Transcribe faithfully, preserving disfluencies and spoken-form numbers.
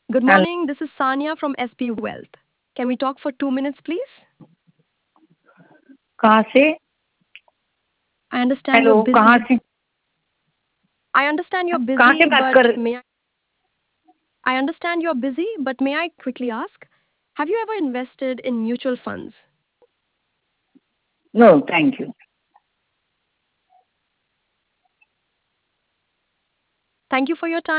Good Hello. morning. This is Sanya from S P Wealth. Can we talk for two minutes, please? कहाँ से? I understand you're hello, कहाँ busy. से? I understand you're कहाँ से busy, बात but कर? may I, I understand you're busy, but may I quickly ask, have you ever invested in mutual funds? No, thank you. Thank you for your time.